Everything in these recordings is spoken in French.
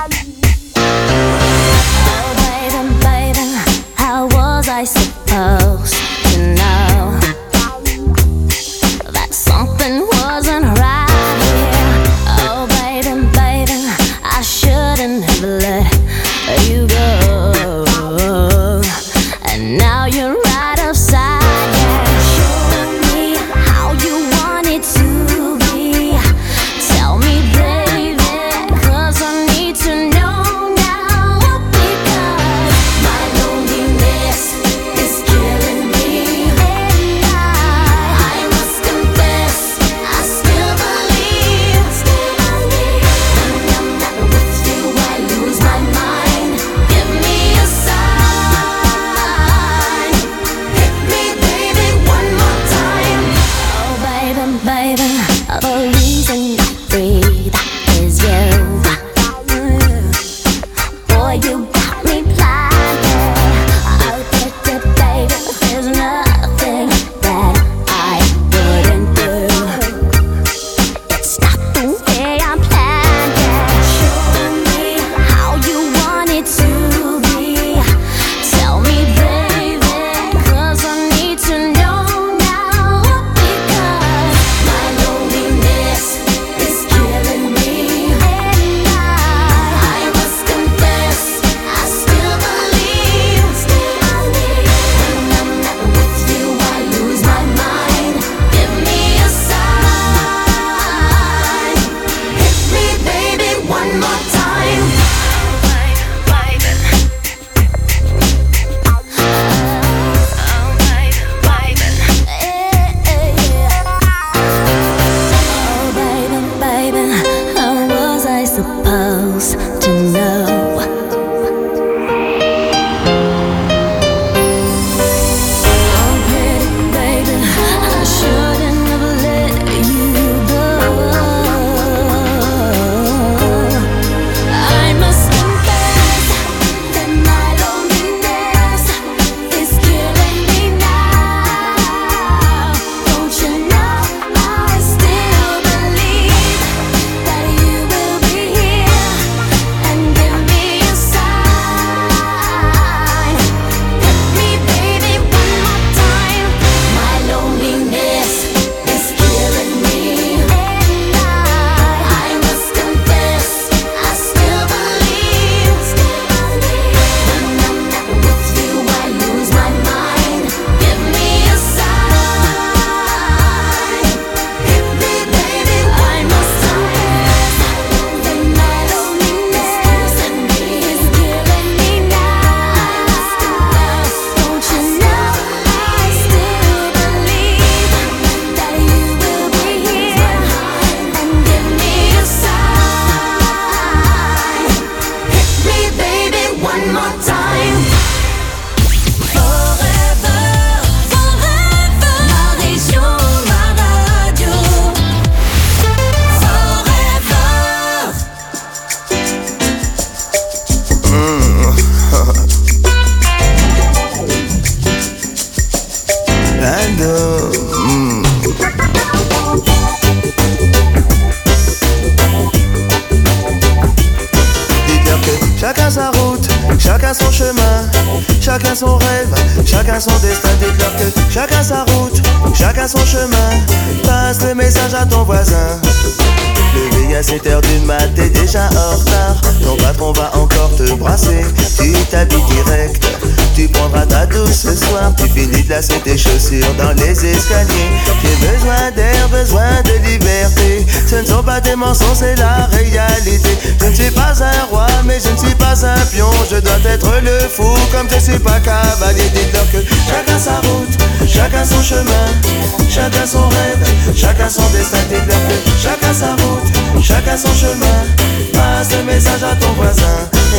Chacun sa route, chacun son chemin, chacun son rêve, chacun son destin. Dites-leur que chacun sa route, chacun son chemin. Passe le message à ton voisin. Levé à 7h du mat, t'es déjà en retard. Ton patron va encore te brasser. Tu t'habilles direct, tu prendras ta douce ce soir. Tu finis de lasser tes chaussures dans les escaliers. J'ai besoin d'air, besoin de liberté. Ce ne sont pas des mensonges, c'est la réalité. Je ne suis pas un roi, mais je ne suis pas un pion. Je dois être le fou, comme je suis pas cavalier. Dites-leur que chacun sa route, chacun son chemin, chacun son rêve, chacun son destin. Dites-leur que chacun sa route, chacun son chemin. Passe le message à ton voisin.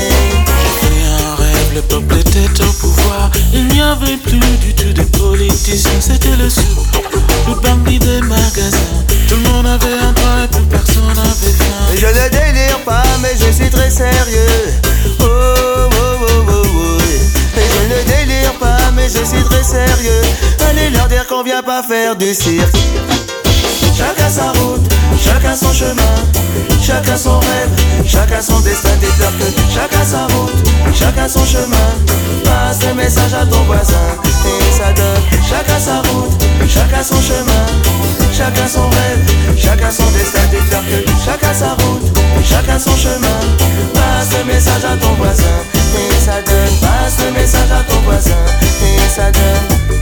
J'ai fait un rêve, le peuple était au pouvoir. Il n'y avait plus du tout de politiciens, c'était le sou, le bandit des magasins. Tout le monde avait un droit et plus personne n'avait faim. Et je ne délire pas, mais je suis très sérieux. Oh, oh, oh, oh, oh. Et je ne délire pas, mais je suis très sérieux. Allez leur dire qu'on vient pas faire du cirque. chacun sa route, chacun son chemin, chacun son rêve, chacun son destin. Déclare que chacun sa route, chacun son chemin. Passe le message à ton voisin et ça donne chacun sa route, chacun son chemin, chacun son rêve, chacun son destin. Déclare que chacun sa route, chacun son chemin. Passe le message à ton voisin et ça donne. Passe le message à ton voisin et ça donne.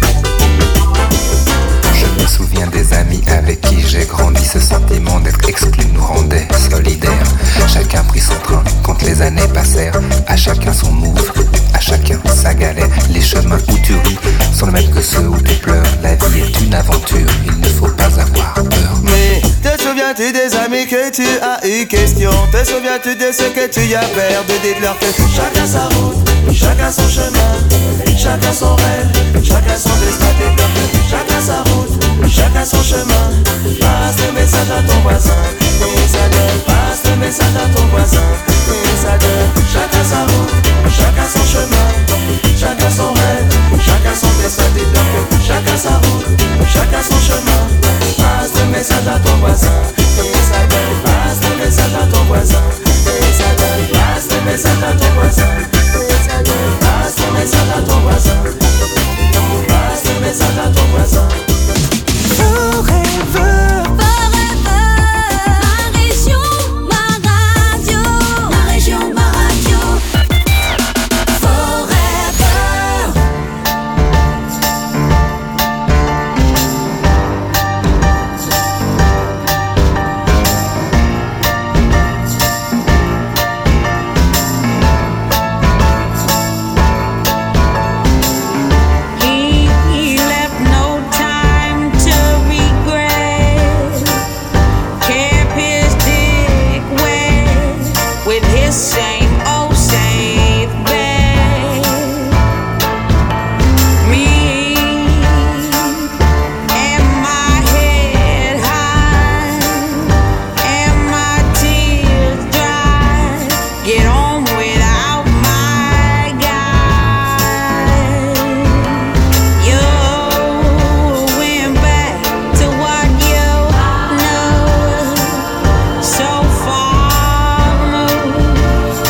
Je me souviens des amis avec qui j'ai grandi. Ce sentiment d'être exclu nous rendait solidaires. Chacun prit son train quand les années passèrent. À chacun son move, à chacun sa galère. Les chemins où tu ris sont les mêmes que ceux où tu pleures. La vie est une aventure, il ne faut pas avoir peur. Mais te souviens-tu des amis que tu as eu question? Te souviens-tu de ce que tu as perdu? Déclare que chacun sa route, chacun son chemin, chacun son rêve, chacun son destin. Déclare que chacun sa route, chacun son chemin. Passe le message à ton voisin et ça donne. Passe le message à ton voisin et ça donne. Chacun sa route, chacun son chemin, chacun son rêve, chacun son destin. Déclare que chacun sa route, chacun son chemin. Passe le message à ton voisin et ça donne. Passe le message à ton voisin et ça donne. Passe le message à ton voisin et ça donne. Passe le message à ton voisin. Passe le message à ton voisin. Forever, forever. Ma région, ma radio. Ma région, ma radio. Forever. He left no time to regret. Kept his dick wet with his same old safe bet. Me and my head high and my tears dry. Get on without my guy. You went back to what you know so far removed.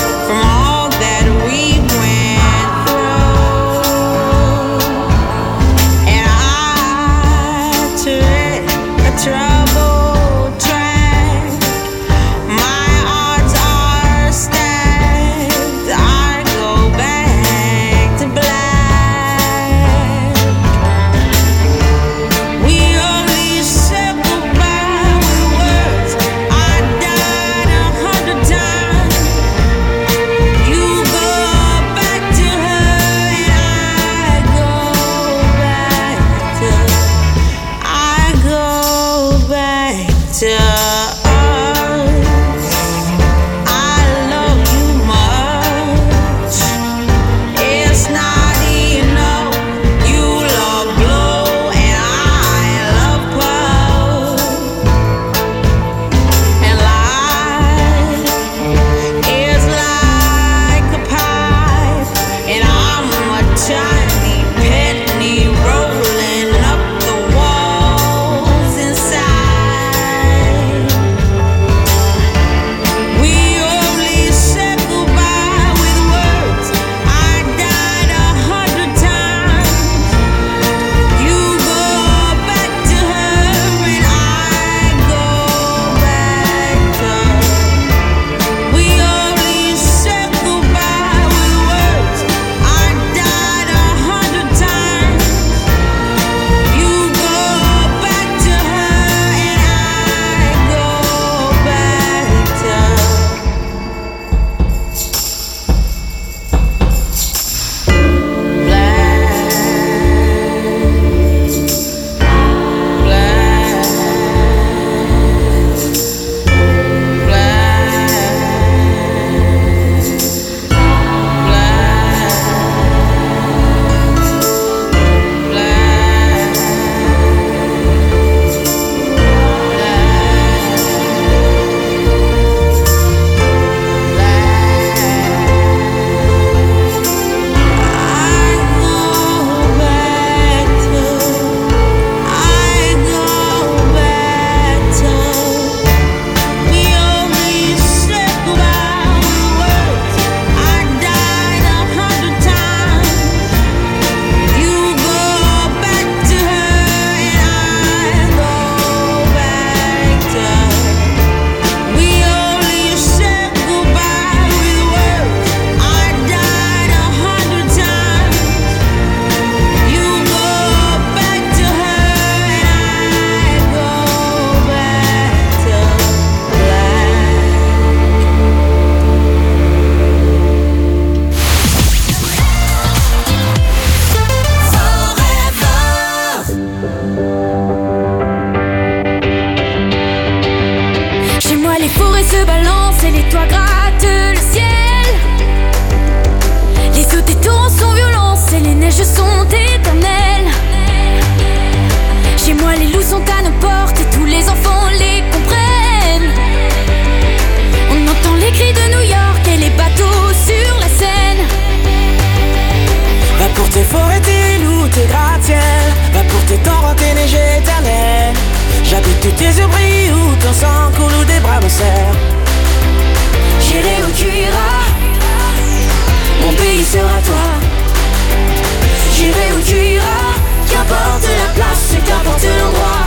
cœur brille, où ton sang coule, où des bras me serrent. J'irai où tu iras, mon pays sera toi. J'irai où tu iras, qu'importe la place, qu'importe l'endroit.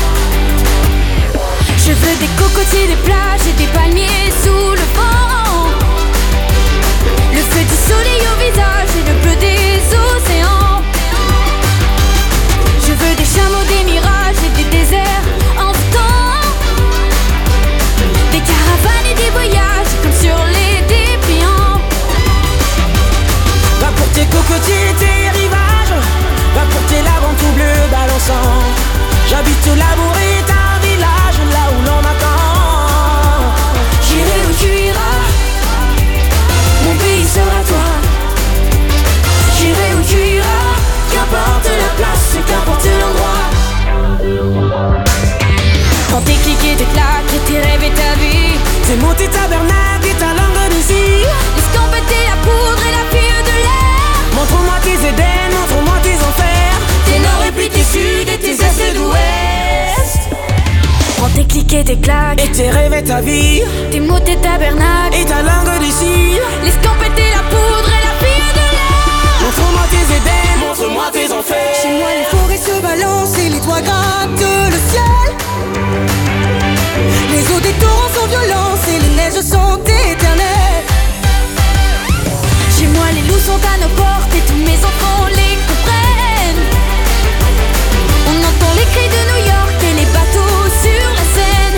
Je veux des cocotiers, des plages et des palmiers sous le vent. Le feu du soleil au visage et le bleu des océans. Je veux des chameaux, des mirages et des déserts en temps. Des caravanes et des voyages comme sur les dépliants. Va pour tes cocotiers, tes rivages, va pour tes laves tout bleu balançant. J'habite l'amour est un village là où l'on m'attend. J'irai où tu iras, mon pays sera toi. J'irai où tu iras, qu'importe la place, qu'importe l'endroit. Quand tes clics et tes claques et tes rêves et ta vie, Tes mots, tes tabernacles et ta langue de cire. l'escampette et la poudre et la fille de l'air. Montre-moi tes Éden, montre-moi tes enfers. Tes nord et puis tes sud et tes est et d'ouest. Prends tes clics et tes claques, Et tes rêves et ta vie, tes mots, tes tabernacles, et ta langue de cire. l'escampette et la poudre et la fille de l'air. Montre-moi tes Éden, montre-moi tes enfers. Chez moi les forêts se balancent et les toits grattent le ciel. Les eaux des torrents sont violentes et les neiges sont éternelles. Chez moi les loups sont à nos portes et tous mes enfants les comprennent. On entend les cris de New York et les bateaux sur la Seine.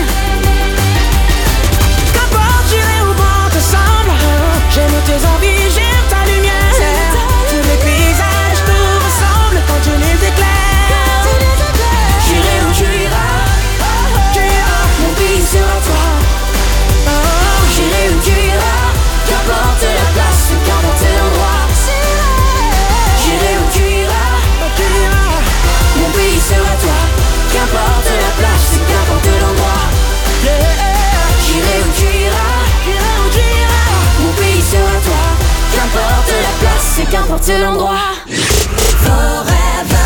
Qu'importe, j'irai où bon te semble. J'aime tes envies, j'aime ta lumière. Tous les paysages te ressemblent quand je les éclaire. J'irai où tu iras, mon pays sera toi. J'irai où tu iras, qu'importe la place, qu'importe l'endroit. J'irai où tu iras, mon pays sera toi. Qu'importe la place, qu'importe l'endroit. J'irai où tu iras, mon pays sera toi. Qu'importe la place, qu'importe l'endroit. Forever.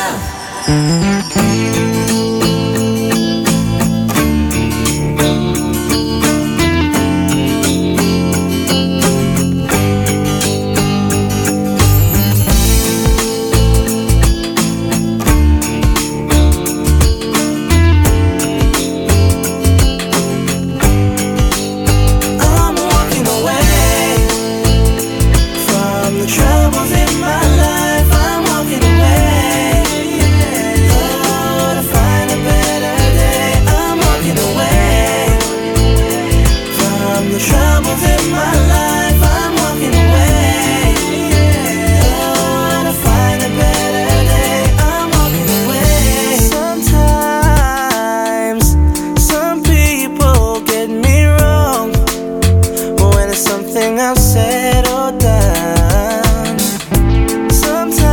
I'm walking away from the troubles in my life. I'm walking away, oh, to find a better day. I'm walking away from the troubles in my life. I'm walking away, oh, to find a better day. I'm walking away. Sometimes some people get me wrong when it's something I've said or done. Sometimes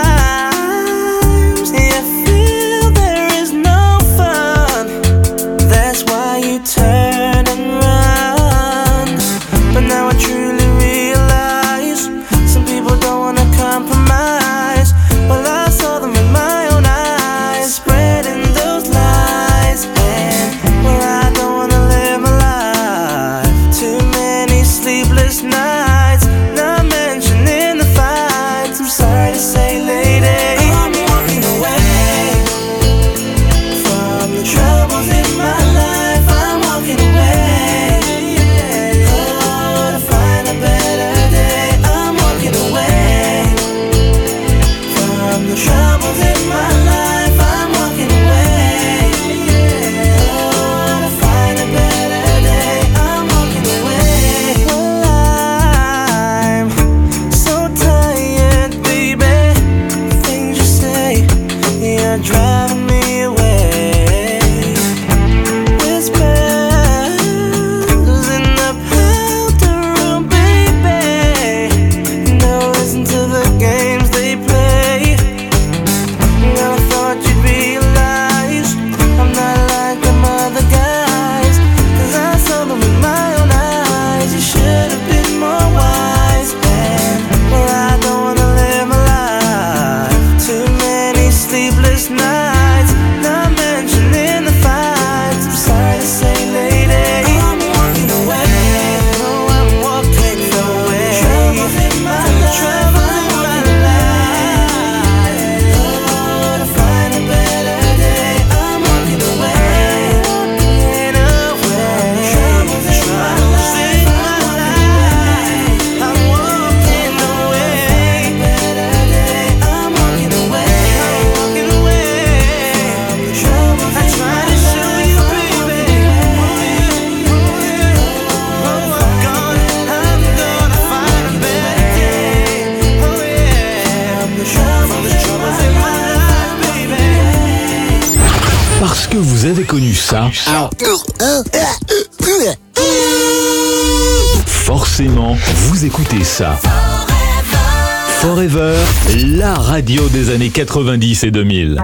you feel there is no fun. That's why you turn and run. But now I truly realize some people don't wanna compromise. Well, I saw them with my own eyes, spreading those lies. And well, I don't wanna live my life. Too many sleepless nights. vous avez connu ça? Forcément, vous écoutez ça. Forever, la radio des années 90 et 2000.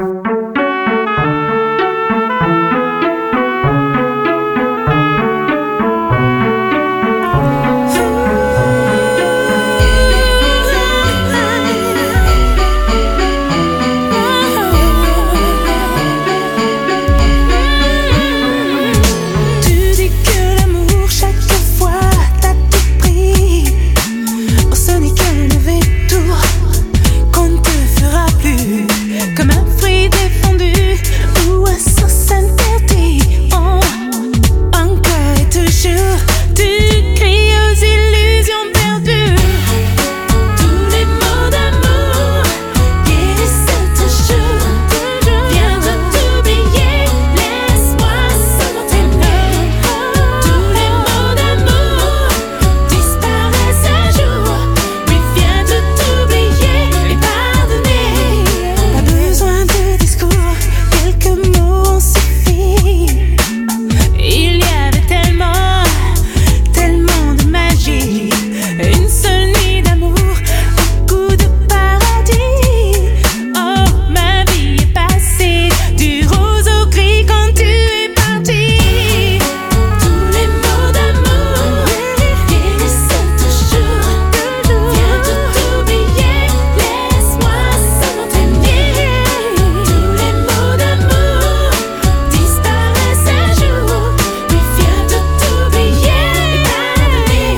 Comme un fruit défendu ou un sauce interdit. Oh, encore et toujours, tu cries aux illusions perdues. Tous les mots d'amour guérissent toujours. Viens de t'oublier, laisse-moi seulement t'aimer. Tous les mots d'amour disparaissent un jour. Oui, viens de t'oublier et pardonner. Pas besoin de discours, quelques mots ont suffi. Il y avait tellement, tellement de magie. Une seule nuit d'amour, un coup de paradis. Oh, ma vie est passée du rose au gris quand tu es parti. Tous les mots d'amour guérissent toujours. Viens de t'oublier, laisse-moi seulement t'aimer. Tous les mots d'amour disparaissent un jour. Oui, viens de t'oublier et pardonner.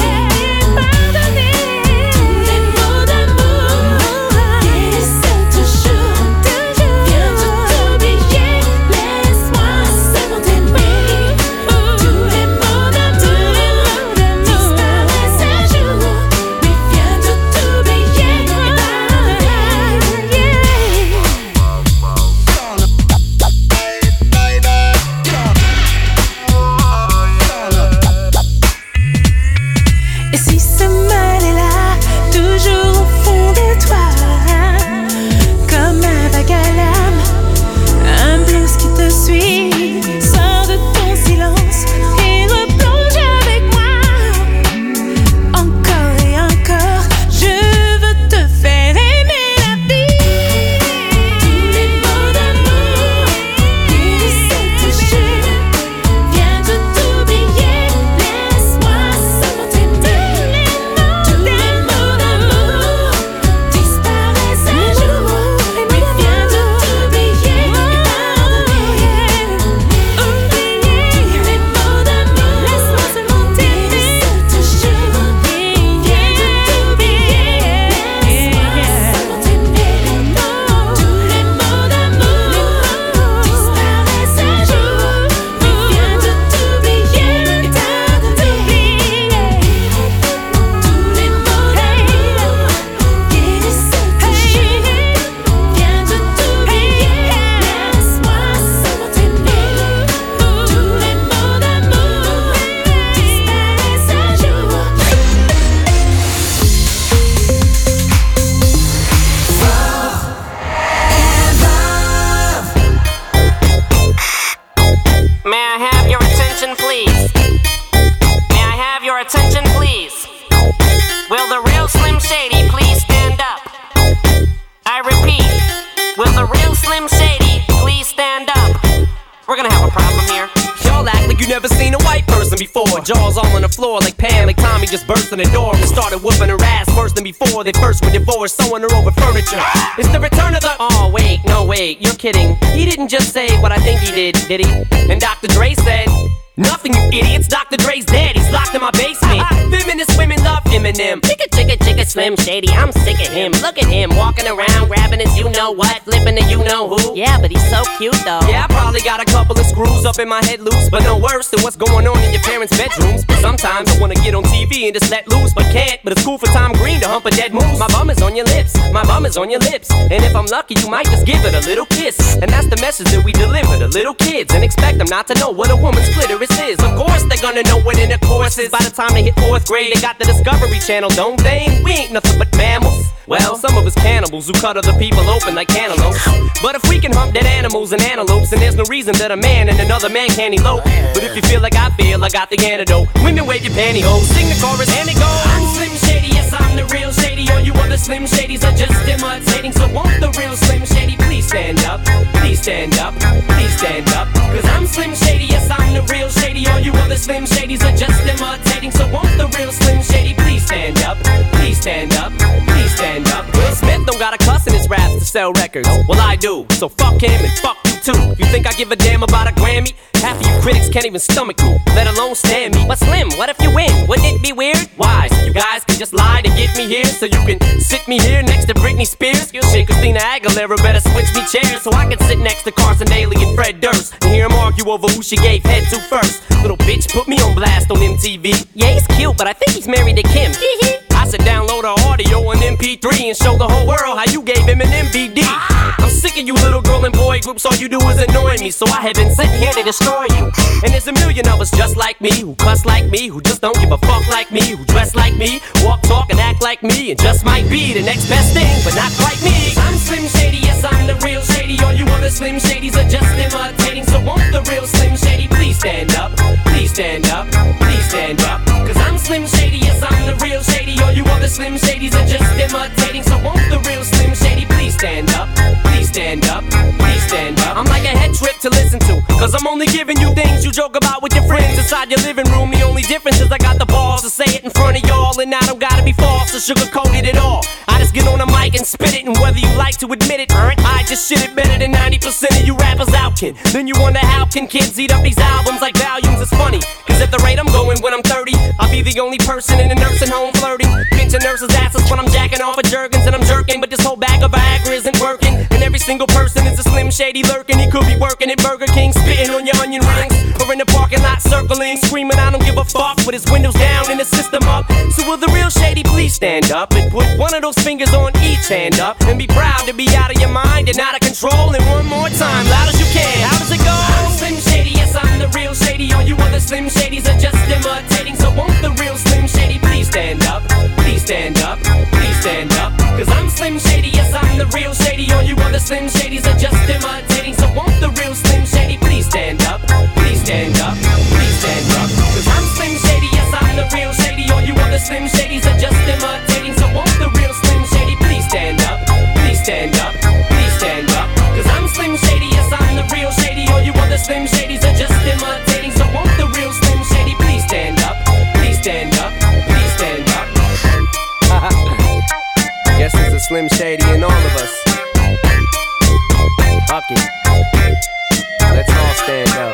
Tous les mots d'amour guérissent toujours. Viens de t'oublier, laisse-moi seulement t'aimer. Tous les mots d'amour disparaissent un jour. Oui, viens de t'oublier et Et si ce mal est là, toujours au fond de toi, comme un vague à l'âme, un blues qui te suit, sors de ton silence et replonge avec moi. Encore et encore, je veux te faire aimer la vie. Tous les mots d'amour guérissent toujours. Viens de t'oublier, laisse-moi seulement t'aimer. Tous les mots d'amour disparaissent un jour. Oui, viens de t'oublier et pardonner. Oublier les mots d'amour, laisse-moi seulement t'aimer. Toujours, viens de t'oublier, laisse-moi seulement t'aimer. Tous les mots d'amour disparaissent un jour. Oui, viens de t'oublier et pardonner. Tous les mots d'amour guérissent toujours. Viens de t'oublier, laisse-moi seulement t'aimer. Tous les mots d'amour disparaissent un jour. May I have your attention, please? May I have your attention, please? Will the real Slim Shady please stand up? I repeat, will the real Slim Shady please stand up? We're gonna have a problem here. Y'all act like you never seen a white person before. Jaws all on the floor like Pam, like Tommy just burst in the door and started whooping her ass worse than before. They first were divorced, sewing her over furniture. It's the return of the... Oh, wait, no, wait, you're kidding. He didn't just say what I think he did he? And Dr. Dre said... Nothing, you idiots. Dr. Dre's dead. He's locked in my basement. Feminist women love Eminem. Chicka, chicka, chicka, Slim Shady. I'm sick of him. Look at him walking around, grabbing his you-know-what, flipping the you-know-who. Yeah, but he's so cute, though. Yeah, I probably got a couple of screws up in my head loose, but no worse than what's going on in your parents' bedrooms. Sometimes I wanna get on TV and just let loose, but can't. But it's cool for Tom Green to hump a dead moose. My bum is on your lips. My bum is on your lips. And if I'm lucky, you might just give it a little kiss. And that's the message that we deliver to little kids, and expect them not to know what a woman's clitoris is. Of course they're gonna know what intercourse is. By the time they hit 4th grade, they got the Discovery Channel, don't they? We ain't nothing but mammals. Well, some of us cannibals who cut other people open like cantaloupes. But if we can hunt dead animals and antelopes, then there's no reason that a man and another man can't elope. But if you feel like I feel, I got the antidote. Women wave your pantyhose, sing the chorus and it goes. I'm Slim Shady, yes I'm the real Shady. All you other Slim Shadys are just imitating. So won't the real Slim Shady please stand up? Please stand up, please stand up. Cause I'm Slim Shady, yes I'm the real Shady. All you other Slim Shadys are just imitating. So won't the real Slim Shady please stand up? Please stand up, please stand up. Will Smith don't got a cuss in his raps to sell records. Well I do, so fuck him and fuck you too. You think I give a damn about a Grammy? Half of you critics can't even stomach me, let alone stand me. But Slim, what if you win? Wouldn't it be weird? Why? So you guys can just lie to get me here, so you can sit me here next to Britney Spears. Shit, Christina Aguilera better switch me chairs, so I can sit next to Carson Daly and Fred Durst and hear them argue over who she gave head to first. Little bitch put me on blast on MTV. Yeah, he's cute, but I think he's married to Kim. I said download her audio on MP3 and show the whole world how you gave him an MVD. I'm sick of you little girl and boy groups, all you do is annoy me, so I have been sitting here to destroy you. And there's a million of us just like me, who cuss like me, who just don't give a fuck like me, who dress like me, walk, talk, and act like me, and just might be the next best thing, but not quite me. I'm Slim Shady, yes I'm the real Shady. All you other Slim Shadys are just imitating. So won't the real Slim Shady please stand up? Please stand up, please stand up. Cause I'm Slim Shady, yes I'm the real Shady. All you other Slim Shadys are just imitating. So won't the real Slim Shady please stand up? Please stand up, please stand up. I'm like a head trip to listen to, cause I'm only giving you things you joke about with your friends inside your living room. The only difference is I got the balls to say it in front of y'all, and I don't gotta be false or sugarcoat it at all. I just get on the mic and spit it, and whether you like to admit it, I just shit it better than 90% of you rappers out, kid. Then you wonder how can kids eat up these albums like volumes. It's funny, cause at the rate I'm going when I'm 30, I'll be the only person in a nursing home flirting, pinching nurses' asses when I'm jacking off of Jergens and I'm jerking. But this whole bag of Viagra isn't working, and every single person is a Slim Shady lurking. He could be working at Burger King, spitting on your onion rings, or in the parking lot circling, screaming I don't give a fuck with his windows down and the system up. So will the real Shady please stand up and put one of those fingers on each hand up and be proud to be out of your mind and out of control. And one more time, loud as you can, how does it go? I'm Slim Shady, yes I'm the real Shady. All you other Slim Shadys are just imitating. So won't the real Slim Shady please stand up? Please stand up, please stand up. Cause I'm Slim Shady, yes I'm the real Shady. All you other Slim Shadys are just imitating. So won't the real Slim Shady please stand up? Please stand up, please stand up. Cause I'm Slim Shady, yes I'm the real Shady. All you other Slim Shadys are just imitating. So won't the real Slim Shady please stand up? Please stand up, please stand up. Cause I'm Slim Shady, yes I'm the real Shady. All you other Slim Shadys are just imitating. So won't the real Slim Shady please stand up? Please stand up, please stand up. Guess there's a Slim Shady in all of us. Fuck it. Let's all stand up.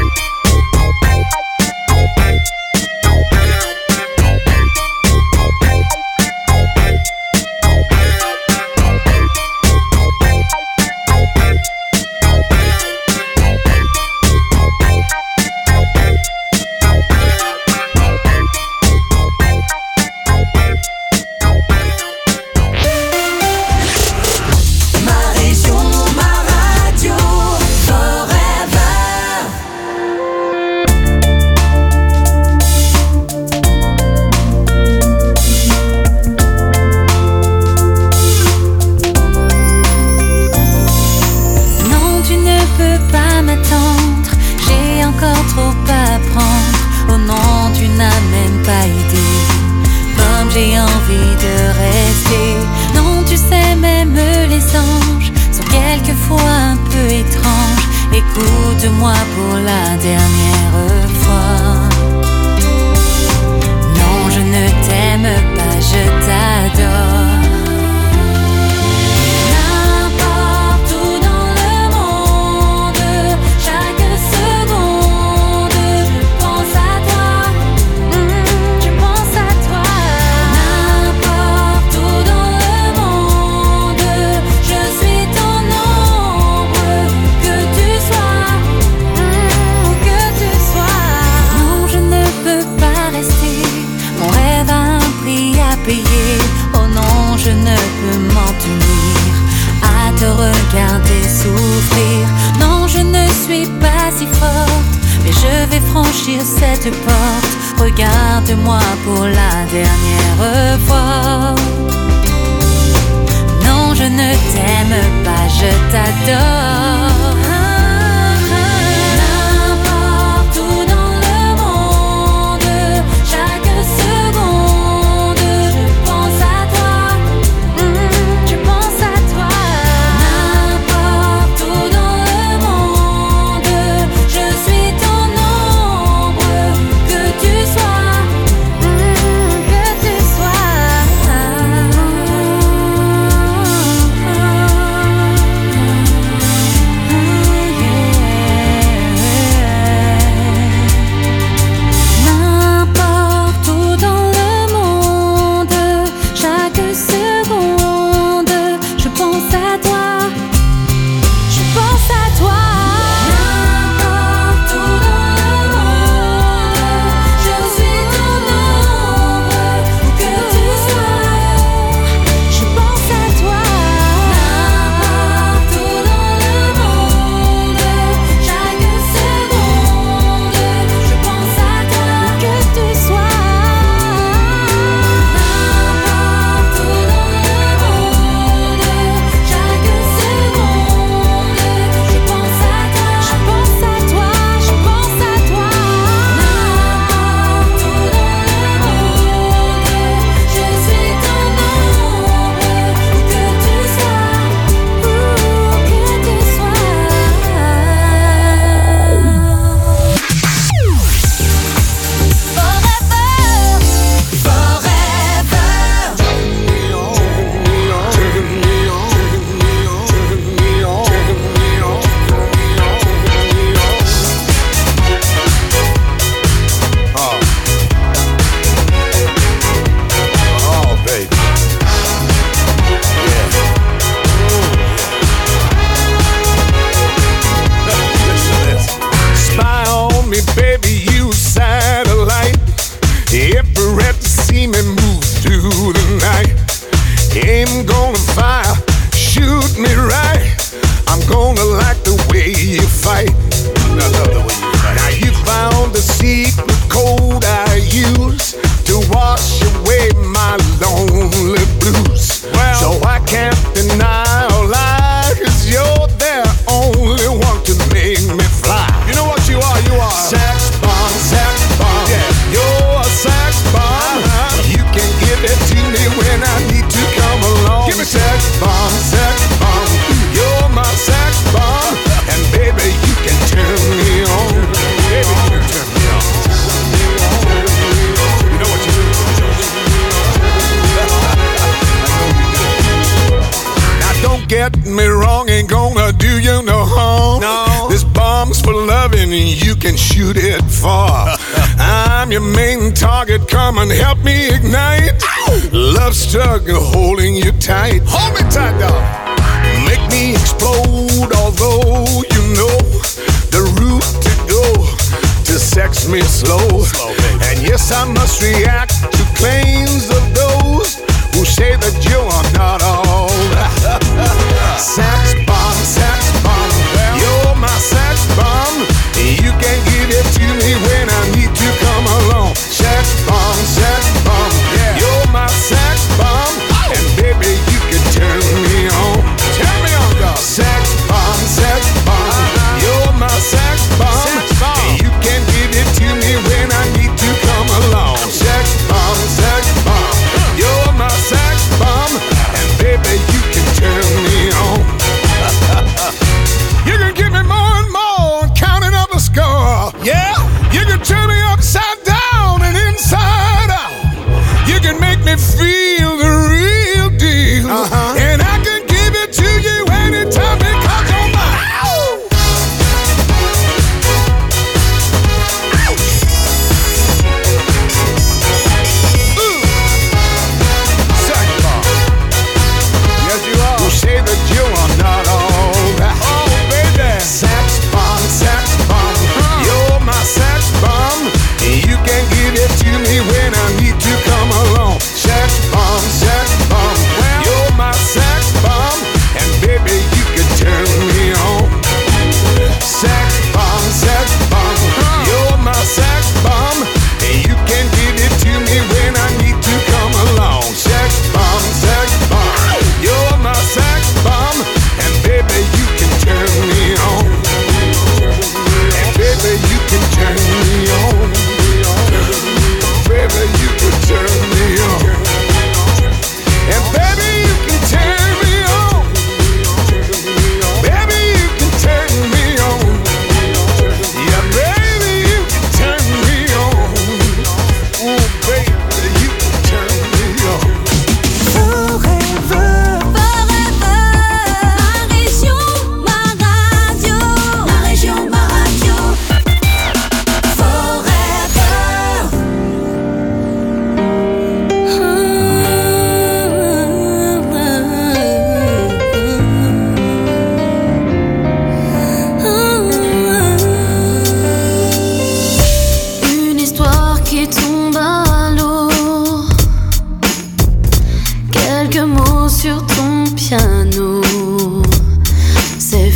Écoute-moi pour la dernière fois. Non, je ne t'aime pas, je t'adore. N'importe où dans le monde, chaque seconde, je pense à toi. Je pense à toi. N'importe où dans le monde, je suis ton ombre. Que tu sois, que tu sois. Non, je ne peux pas rester. Mon rêve a un prix à payer. Oh non, je ne peux m'en tenir à te regarder souffrir. Non, je ne suis pas si forte, mais je vais franchir cette porte. Regarde-moi pour la dernière fois. I'm gonna fire. Shoot me right. I'm gonna like the way you fight. I love the way you fight. Now you found the secret code I use to wash away my lonely blues. Well, so I can't deny or lie, 'cause you're the only one to make me fly. You know what you are? You are sex bomb, sex bomb. Yeah, you're a sex bomb. You can give it to me when I need to come along. Give me sex bomb, sex bomb. You're my sex bomb, and baby you can turn me on. Baby you can turn me on. You know what you do? Now don't get me wrong, ain't gonna do you no harm. No. This bomb's for loving, you can shoot it far. I'm your main target, come and help me ignite. Love struggle holding you tight. Hold me tight, dog. Make me explode, although you know the route to go to sex me slow. And yes, I must react to claims of those who say that you are not all. Sex bomb, sex bomb. You're my sex bomb. You can give it to me when I need to come along. Sex bomb, sex bomb. You're my sex bomb, and baby you can turn me on. Turn me on, dog. Sex bomb, sex bomb. You're my sex bomb. You can give it to me when I need to come along. Sex bomb, sex bomb. You're my sex bomb, and baby you can turn me on. You can give me more and more, counting up the score. Yeah, you can turn me upside down and inside out. You can make me feel the real deal, and I can give it to you anytime because you're mine. Sex bomb. Yes, you are. Who say that you are not all that? Oh, baby. Sex bomb, sex bomb. You're my sex bomb. You can give it to me when I need to come along. Sex bomb, sex bomb. You're my sex bomb, and baby you can turn me on. Sex bomb, sex bomb. You're my sex bomb, and you can give it to me when I need to come along. Sex bomb, sex bomb. You're my sex bomb, and baby you can turn me on. And baby you can turn me on. Baby you can turn me on. And baby you can turn me on. Baby you can turn me on. Yeah, baby you can turn me on. Oh baby you can turn me on. Forever, forever. Ma région, ma radio. Ma région, ma radio. Forever. Une histoire qui tombe à l'eau. Quelques mots sur ton piano. C'est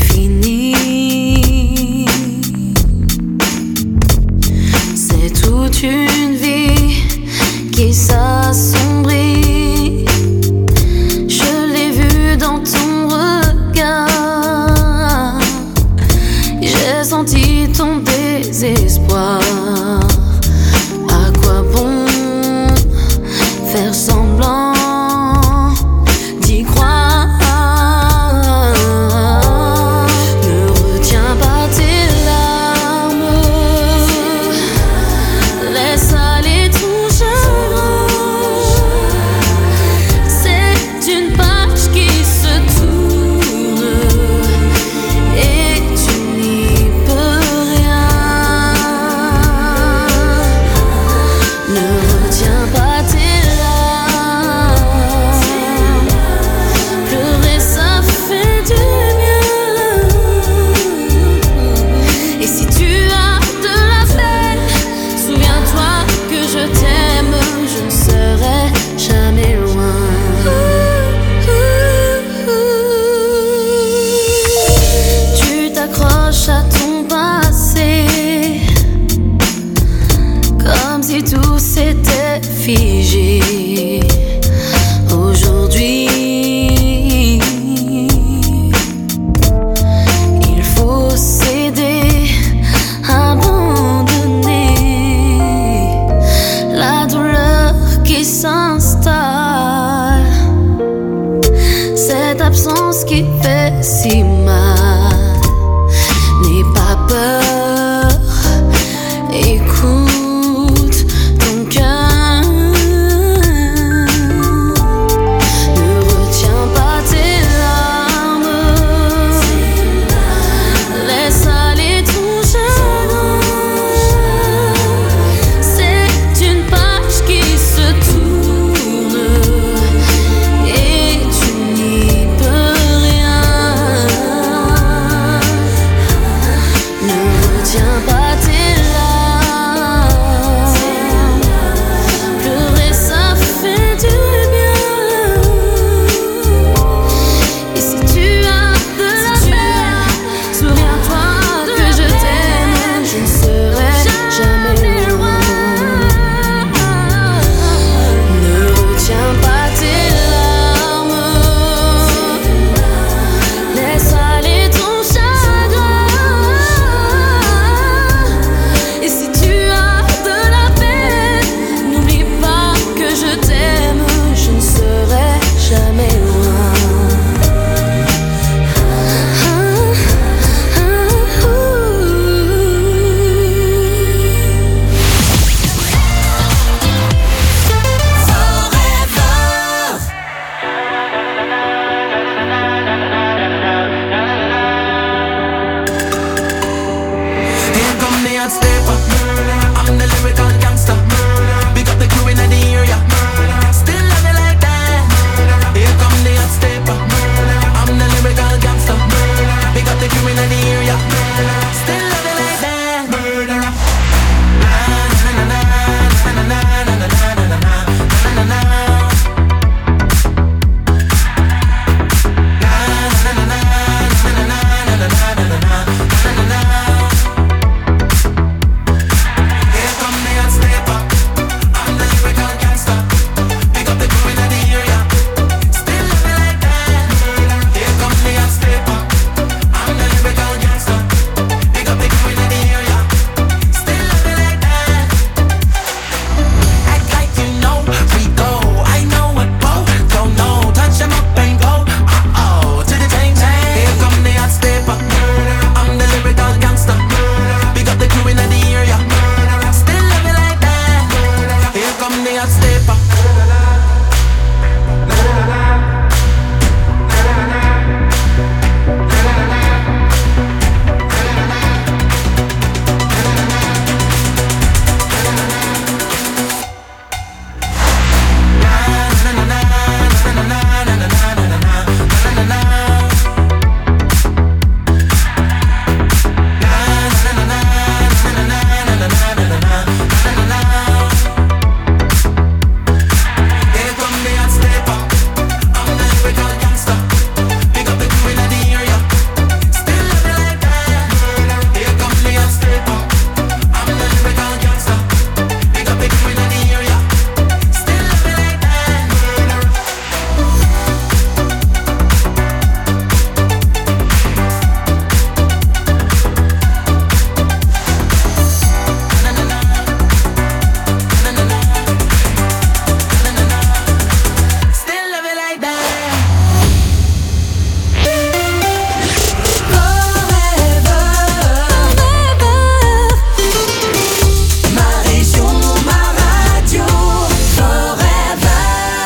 fini. C'est toute une vie qui s'assombrit. Je l'ai vu dans ton regard. J'ai senti ton désespoir. À quoi bon faire semblant d'y croire? ce qui fait si mal. N'aie pas peur, écoute ton cœur. Ne retiens pas tes larmes, laisse aller ton chagrin. C'est une page qui se tourne et tu n'y peux rien. Ne retiens pas tes larmes, pleurer ça fait du bien. Et si tu as de la peine, souviens-toi que je t'aime, je ne serai jamais loin. Ne retiens pas tes larmes, laisse aller ton chagrin. Et si tu as de la peine, n'oublie pas que je t'aime, je ne serai jamais loin. Here come the hot stepper. I'm the lyrical gangster. Big up the crew in the area. Still love it like that. Here come the hot stepper. I'm the lyrical gangster. Big up the crew in the area. Still love it like that. Murderer. Here come the hot stepper. I'm the lyrical gangster. Big up the crew in the area. Still love it like that. Here come the hot stepper. I'm the lyrical gangster. Big up the crew in the area. Still love it like that. Act like you know we go. I know what both don't know. Touch 'em up and go. To the chain chain. Here come the hot stepper. I'm the lyrical gangster. Big up the crew in the area. Still love it like that. Here come the hot stepper. Here come the hot stepper. I'm the lyrical gangster. Big up the crew in the area. Still love it like that. Here come the hot stepper. I'm the lyrical gangster. Big up the crew in the area. Still love it like that. Still love it like that. Ma région, ma radio, forever.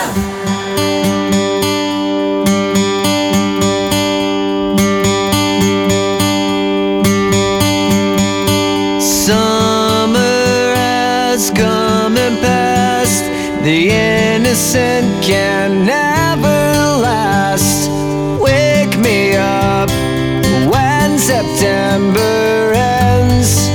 Summer has come and passed. The innocent can never last. Wake me up when September ends.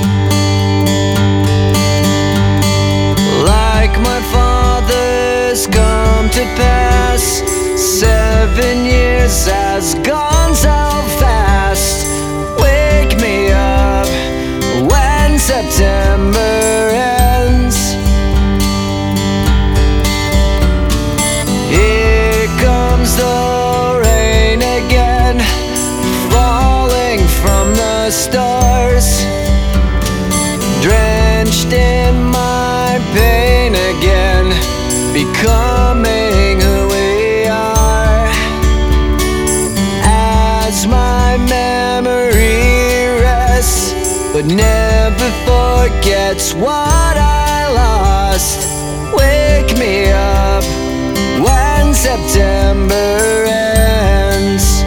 Like my father's come to pass, 7 years has gone so fast. Wake me up when September ends. Here comes the rain again, falling from the stars, drenched in my pain again, becoming who we are. but never forgets what I lost. Wake me up when September ends.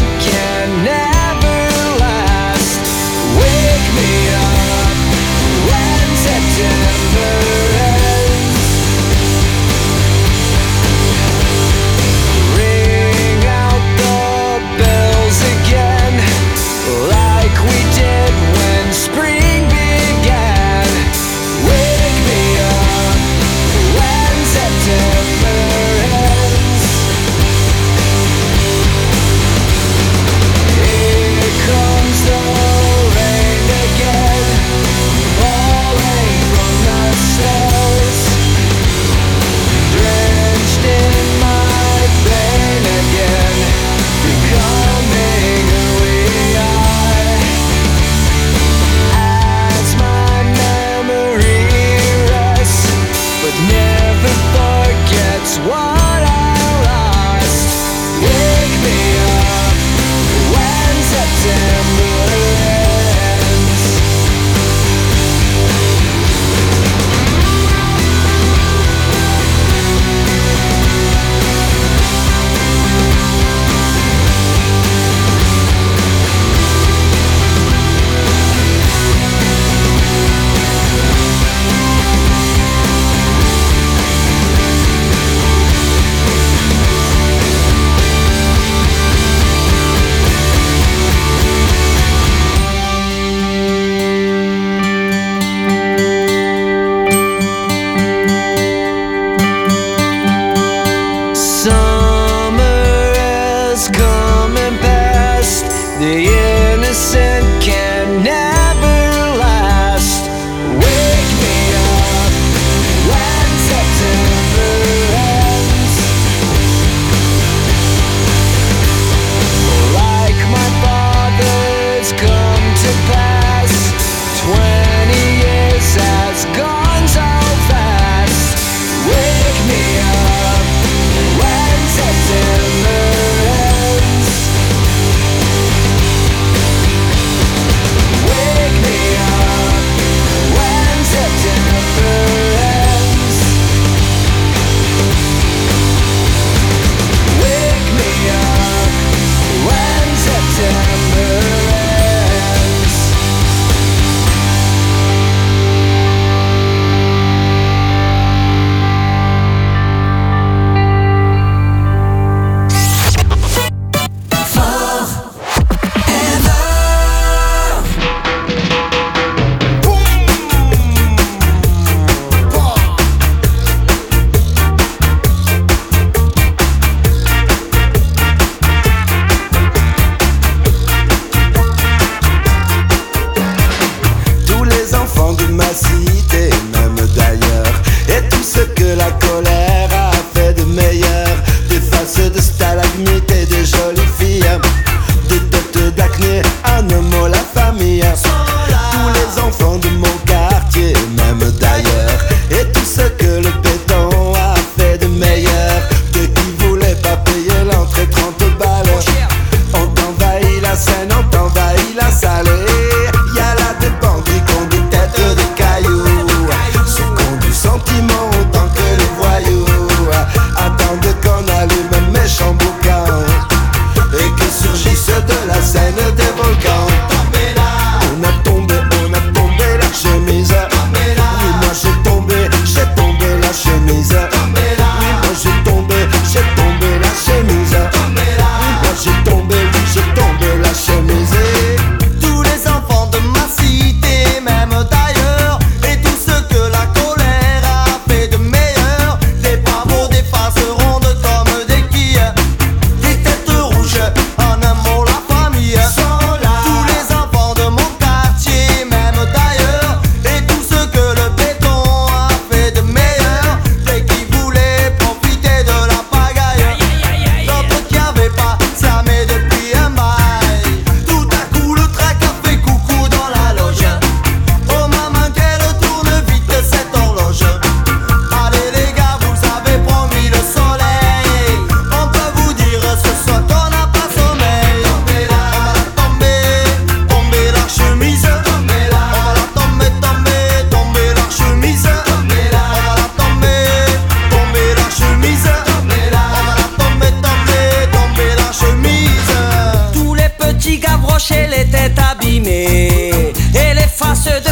Wake me up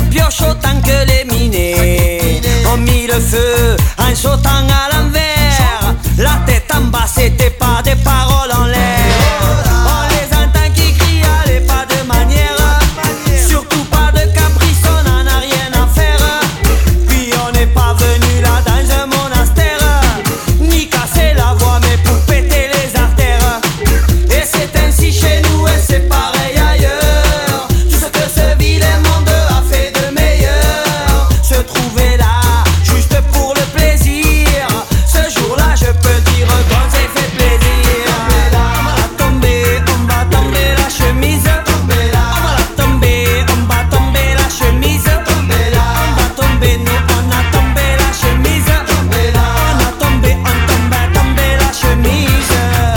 pioche autant que les minés ont mis le feu en sautant à l'envers. La tête en bas, c'était pas des paroles en l'air. On les entend qui crient, allez, pas de manière. Surtout pas de caprice, on n'en a rien à faire. Puis on n'est pas venu là dans un monastère, ni casser la voix, mais pour péter les artères. Et c'est ainsi chez nous et c'est pareil ailleurs. Tout ce que ce vilain monde a fait de meilleur se trouvait là, juste pour le plaisir. Ce jour-là je peux dire qu'on s'est fait plaisir. On va tomber la chemise. On va la tomber, on va tomber la chemise. On va tomber, nous on a tombé la chemise. On a tombé, on tombe, tomber la chemise.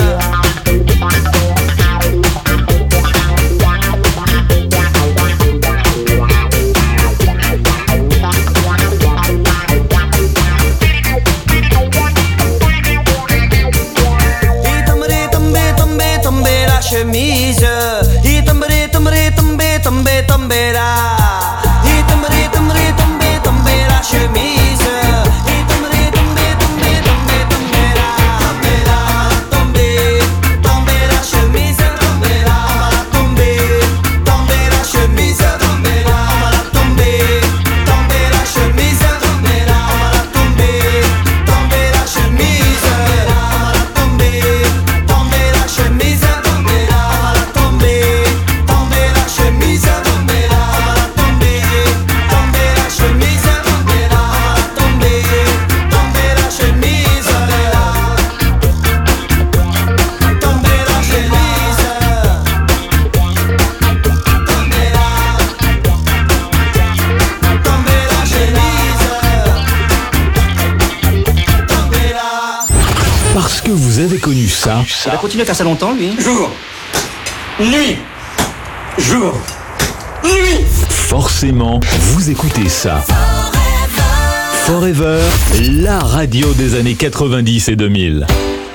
Tomber la chemise. Il tomber, tomber là. Il tomber, tomber la chemise. Il tomber, tomber là. Tomber la chemise. Tomber là. Tomber la chemise. Tomber là. Tomber la chemise. Tomber là. Tomber la chemise. Tomber la chemise. Tomber là. Tomber la chemise. Tomber là. Tomber la chemise. Tomber là. Tomber la chemise. Tomber la chemise. Parce que vous avez connu ça. Il va continuer à faire ça longtemps, lui. Jour, nuit, jour, nuit. Forcément, vous écoutez ça. Forever, la radio des années 90 et 2000.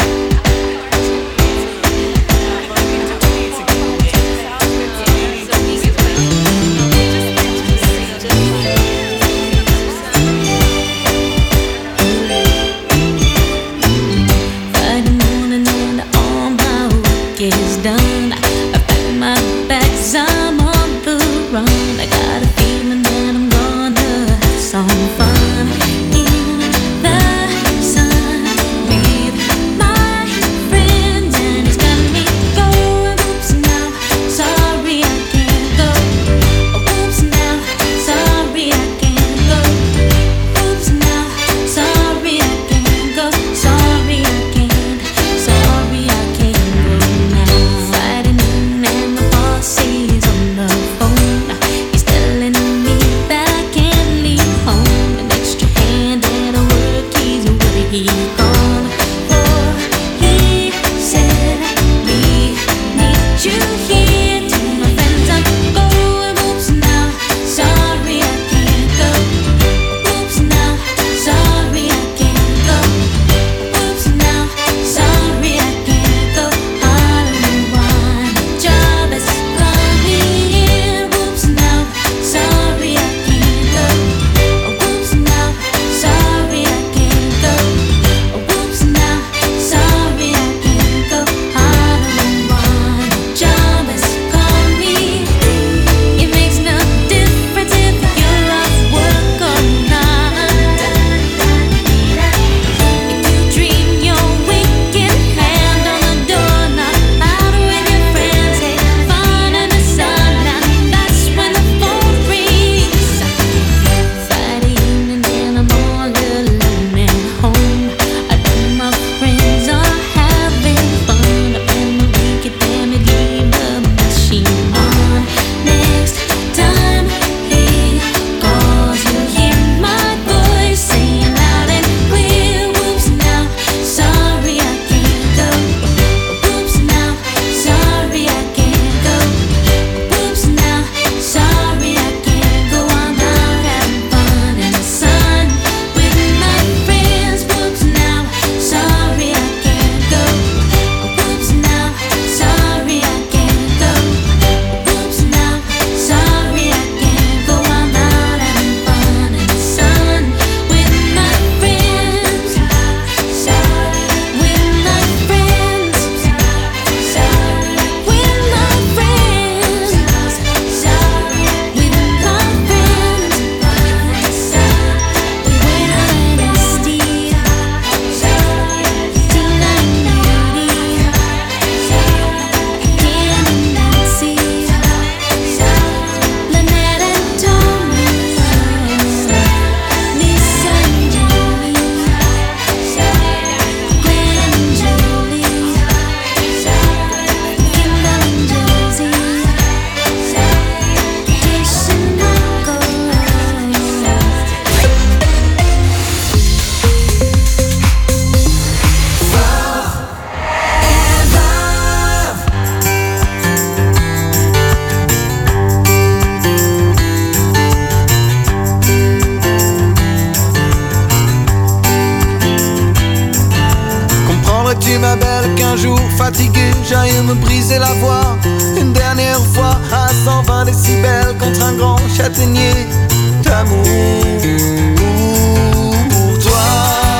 Friday morning when all my work is done, I pack my bags, I'm on the run. I got a feeling that I'm gonna have some fun in the sun with fatigué, j'aille me briser la voix une dernière fois à 120 décibels contre un grand châtaignier d'amour pour toi.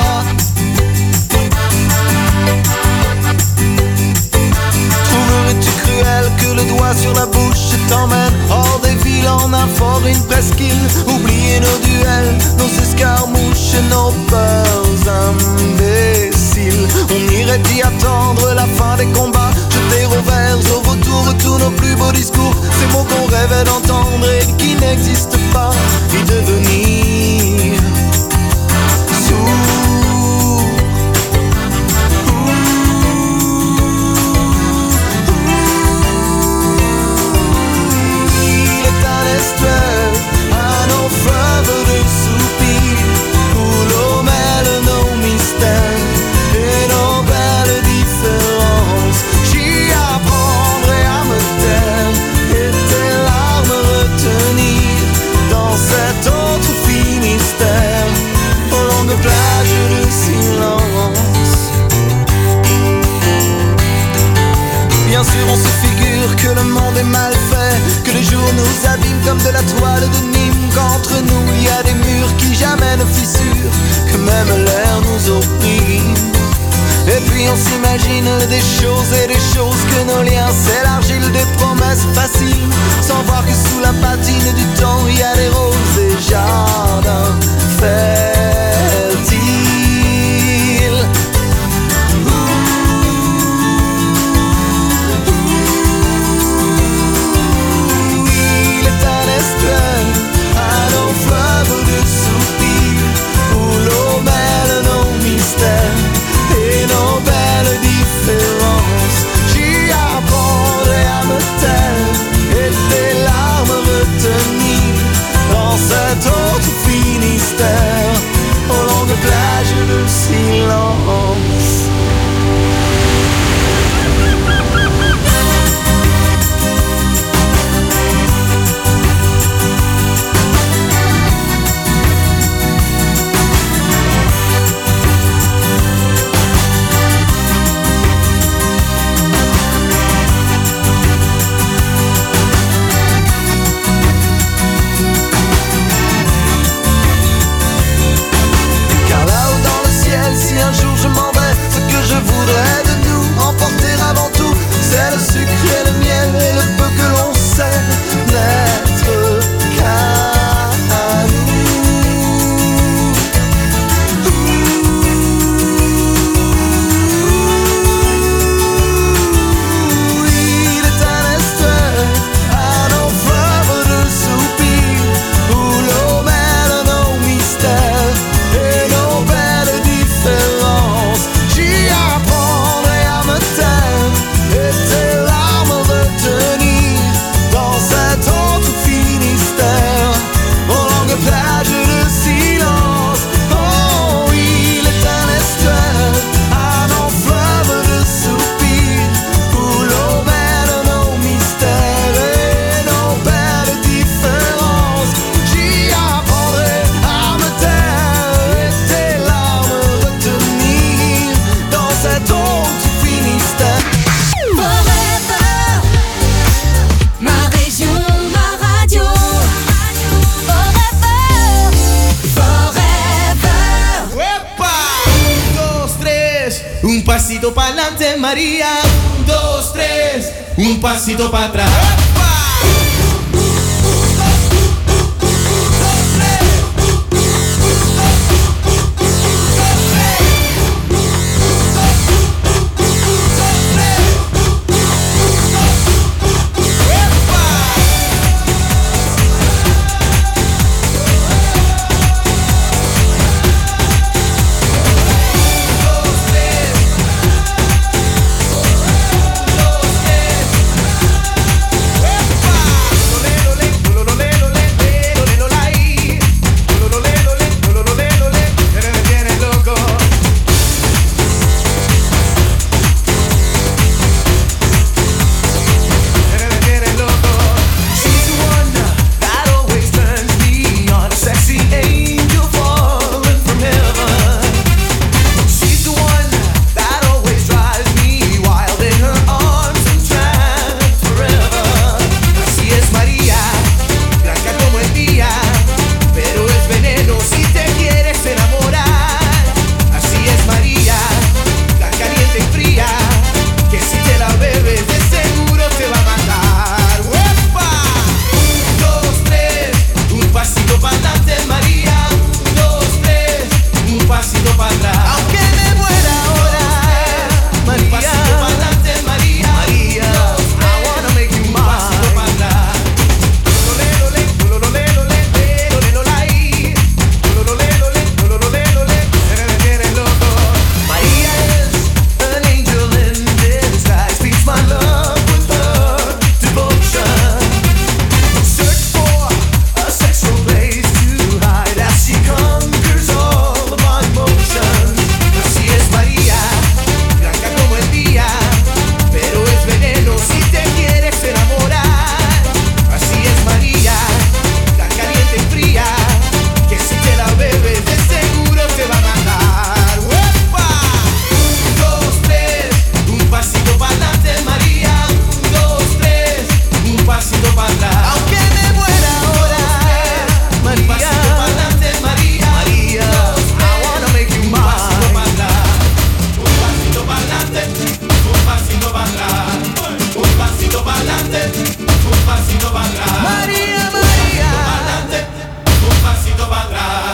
Trouverais-tu cruel que le doigt sur la bouche t'emmène hors des villes en un fort, une presqu'île? Oublier nos duels, nos escarmouches et nos peurs imbéciles. On irait y attendre la fin des combats, jeter au vert, au vautour tous nos plus beaux discours, ces mots qu'on rêvait d'entendre et qui n'existent pas, y devenir sourd. Il est un estuaire à nos fleuves de soupirs où l'eau mêle nos mystères et nos belles différences. J'y apprendrai à me taire et tes larmes retenir dans cet autre Finistère, aux longues plages de silence. Bien sûr on se figure que le monde est mal fait, que les jours nous abîment comme de la toile de Nîmes, qu'entre nous il y a des murs qui jamais ne fissurent, que même l'air nous opprime. Et puis on s'imagine des choses et des choses, que nos liens s'élargissent, des promesses faciles, sans voir que sous la patine du temps il y a des roses et jardins fertiles. Il est un estuaire à nos fleuves de soupirs où l'eau mêle nos mystères et nos belles différences. J'y apprendrai à me taire et tes larmes retenir dans cet autre Finistère, aux longues plages de silence. Car là-haut dans le ciel, si un jour je m'en vais, ce que je voudrais de nous emporter avant tout, c'est le sucre et le miel et le peu que l'on sait n'être qu'à nous. Il est un estuaire à nos fleuves de soupirs où l'eau mêle nos mystères et nos belles différences. J'y apprendrai à me taire et tes larmes retenir dans cet autre Finistère, aux longues plages de silence. Oh, il est un estuaire à nos fleuves de soupirs où l'eau mêle nos mystères et nos belles différences. J'y apprendrai à me taire et tes larmes retenir dans cet autre Finistère. Forever, ma région, ma radio. Forever, forever. ¡Epa! 1, 2, 3, un pasito para adelante, María. 1, 2, 3, un pasito para atrás.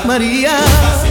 Maria.